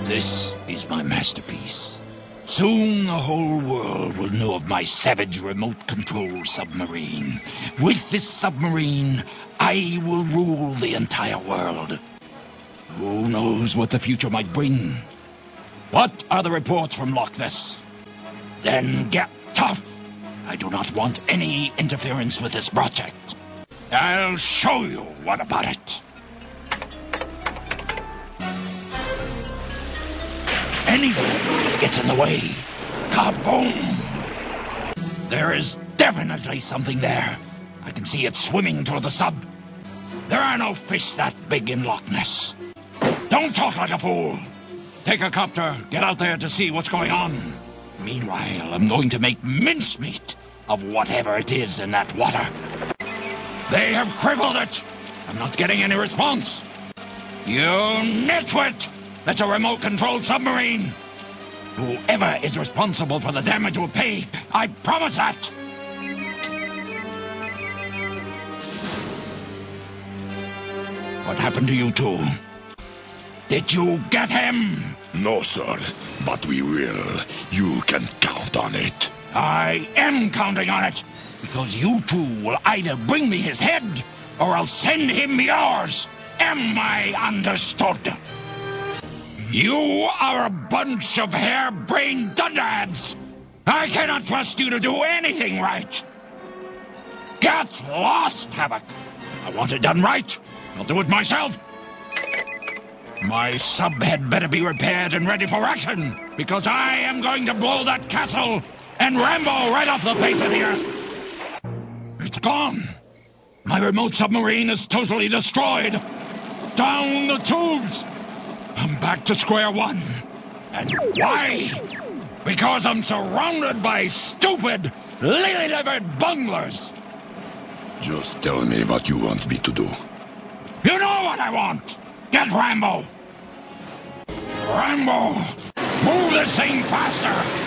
This is my masterpiece. Soon the whole world will know of my savage remote-control submarine. With this submarine, I will rule the entire world. Who knows what the future might bring? What are the reports from Loch Ness? Then get tough. I do not want any interference with this project. I'll show you what about it. Anything that gets in the way, kaboom! There is definitely something there. I can see it swimming toward the sub. There are no fish that big in Loch Ness. Don't talk like a fool. Take a copter, get out there to see what's going on. Meanwhile, I'm going to make mincemeat of whatever it is in that water. They have crippled it. I'm not getting any response. You nitwit! That's a remote-controlled submarine. Whoever is responsible for the damage will pay. I promise that. What happened to you two? Did you get him? No, sir, but we will. You can count on it. I am counting on it, because you two will either bring me his head, or I'll send him yours. Am I understood? You are a bunch of hair-brained dunderheads. I cannot trust you to do anything right. Get lost, Havoc. I want it done right. I'll do it myself. My sub had better be repaired and ready for action, because I am going to blow that castle and Rambo right off the face of the earth. It's gone. My remote submarine is totally destroyed. Down the tubes. I'm back to square one. And why? Because I'm surrounded by stupid, lily-livered bunglers. Just tell me what you want me to do. You know what I want. Get Rambo. Rambo, move this thing faster.